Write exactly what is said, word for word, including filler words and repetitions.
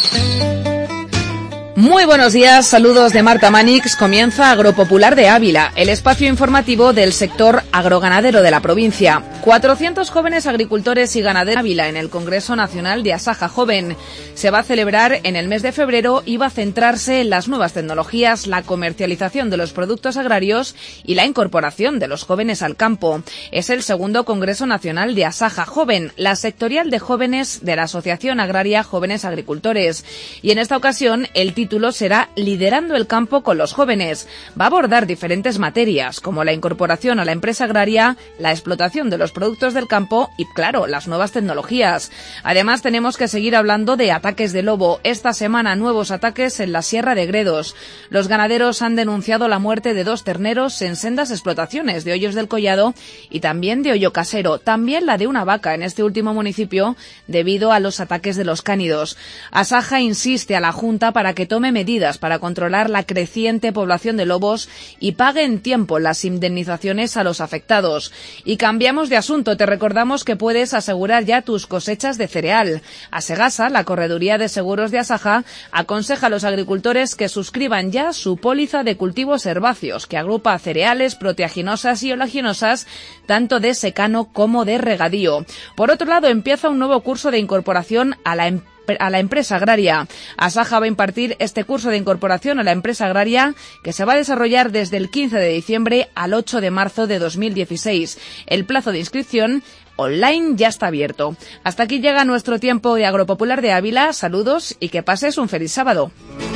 Muy buenos días, saludos de Marta Manix. Comienza Agropopular de Ávila, el espacio informativo del sector agroganadero de la provincia. cuatrocientos jóvenes agricultores y ganaderos de Ávila en el Congreso Nacional de Asaja Joven. Se va a celebrar en el mes de febrero y va a centrarse en las nuevas tecnologías, la comercialización de los productos agrarios y la incorporación de los jóvenes al campo. Es el segundo Congreso Nacional de Asaja Joven, la sectorial de jóvenes de la Asociación Agraria Jóvenes Agricultores. Y en esta ocasión el título título será Liderando el campo con los jóvenes. Va a abordar diferentes materias, como la incorporación a la empresa agraria, la explotación de los productos del campo y, claro, las nuevas tecnologías. Además, tenemos que seguir hablando de ataques de lobo. Esta semana, nuevos ataques en la Sierra de Gredos. Los ganaderos han denunciado la muerte de dos terneros en sendas explotaciones de Hoyos del Collado y también de Hoyo Casero. También la de una vaca en este último municipio debido a los ataques de los cánidos. Asaja insiste a la Junta para que tome medidas para controlar la creciente población de lobos y pague en tiempo las indemnizaciones a los afectados. Y cambiamos de asunto, te recordamos que puedes asegurar ya tus cosechas de cereal. Asegasa, la Correduría de Seguros de Asaja, aconseja a los agricultores que suscriban ya su póliza de cultivos herbáceos, que agrupa cereales, proteaginosas y oleaginosas, tanto de secano como de regadío. Por otro lado, empieza un nuevo curso de incorporación a la empresa a la empresa agraria. Asaja va a impartir este curso de incorporación a la empresa agraria que se va a desarrollar desde el quince de diciembre al ocho de marzo de dos mil dieciséis. El plazo de inscripción online ya está abierto. Hasta aquí llega nuestro tiempo de Agropopular de Ávila. Saludos y que pases un feliz sábado.